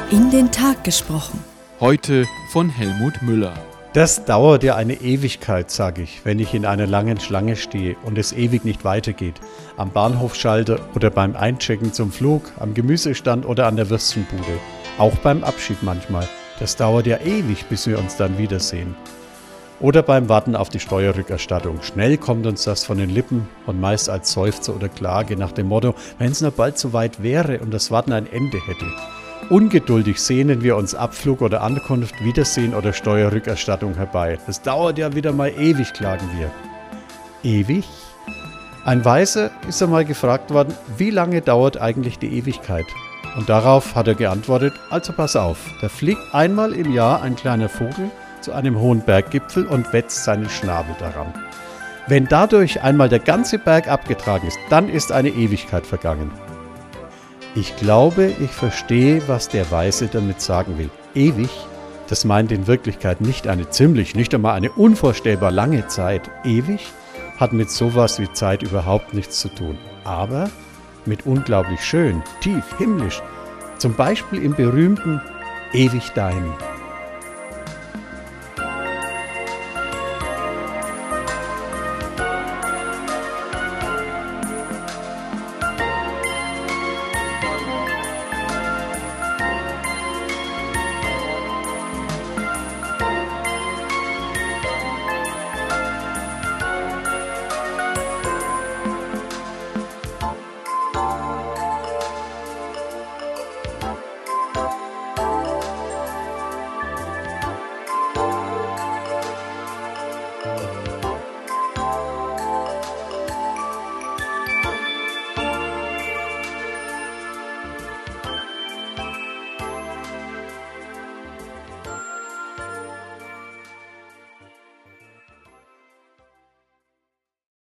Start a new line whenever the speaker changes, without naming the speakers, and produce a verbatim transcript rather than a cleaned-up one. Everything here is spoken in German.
In den Tag gesprochen.
Heute von Helmut Müller.
Das dauert ja eine Ewigkeit, sage ich, wenn ich in einer langen Schlange stehe und es ewig nicht weitergeht. Am Bahnhofschalter oder beim Einchecken zum Flug, am Gemüsestand oder an der Würstchenbude. Auch beim Abschied manchmal. Das dauert ja ewig, bis wir uns dann wiedersehen. Oder beim Warten auf die Steuerrückerstattung. Schnell kommt uns das von den Lippen und meist als Seufzer oder Klage nach dem Motto, wenn es nur bald so weit wäre und das Warten ein Ende hätte. Ungeduldig sehnen wir uns Abflug oder Ankunft, Wiedersehen oder Steuerrückerstattung herbei. Das dauert ja wieder mal ewig, klagen wir. Ewig? Ein Weiser ist einmal gefragt worden, wie lange dauert eigentlich die Ewigkeit? Und darauf hat er geantwortet, also pass auf, da fliegt einmal im Jahr ein kleiner Vogel zu einem hohen Berggipfel und wetzt seinen Schnabel daran. Wenn dadurch einmal der ganze Berg abgetragen ist, dann ist eine Ewigkeit vergangen. Ich glaube, ich verstehe, was der Weise damit sagen will. Ewig, das meint in Wirklichkeit nicht eine ziemlich, nicht einmal eine unvorstellbar lange Zeit. Ewig hat mit sowas wie Zeit überhaupt nichts zu tun. Aber mit unglaublich schön, tief, himmlisch. Zum Beispiel im berühmten Ewig dein.